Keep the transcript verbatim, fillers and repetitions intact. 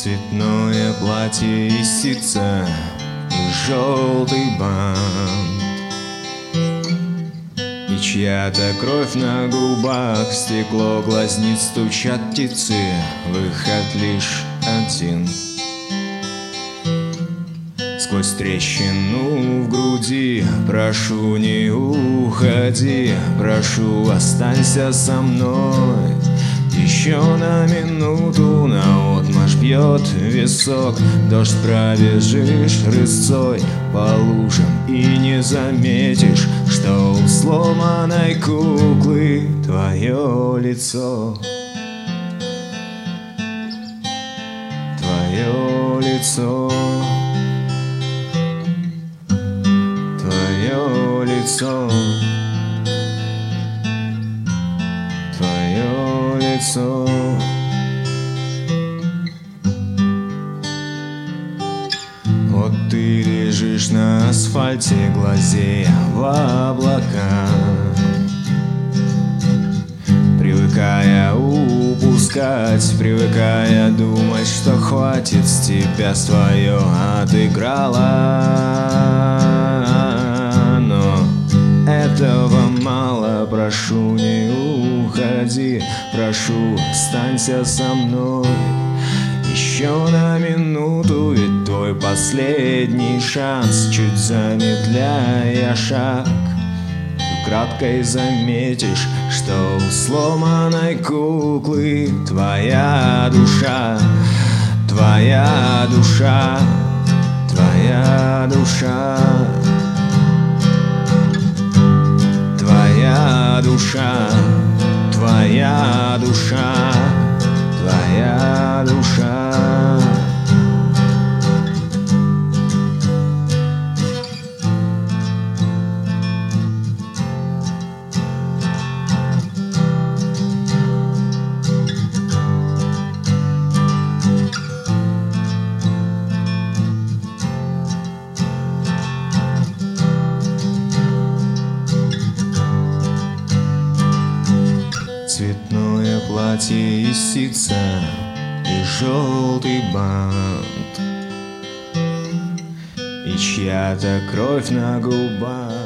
Цветное платье и ситца и желтый бант, и чья-то кровь на губах, стекло глазниц стучат птицы, выход лишь один. Сквозь трещину в груди прошу, не уходи, прошу, останься со мной. Еще на минуту наотмашь бьет висок, дождь пробежишь рысцой по лужам и не заметишь, что у сломанной куклы твое лицо. Твое лицо. Твое лицо. Твое лицо. Вот ты лежишь на асфальте, глазея в облака, привыкая упускать, привыкая думать, что хватит с тебя, свое отыграла. Но этого мало, прошу, не уходи, прошу, останься со мной. Еще на минуту, ведь твой последний шанс, чуть замедляя шаг, украдкой заметишь, что у сломанной куклы твоя душа. Твоя душа. Твоя душа. Твоя душа. Твоя душа. Твоя душа. Цветное платье из ситца и желтый бант, и чья-то кровь на губах.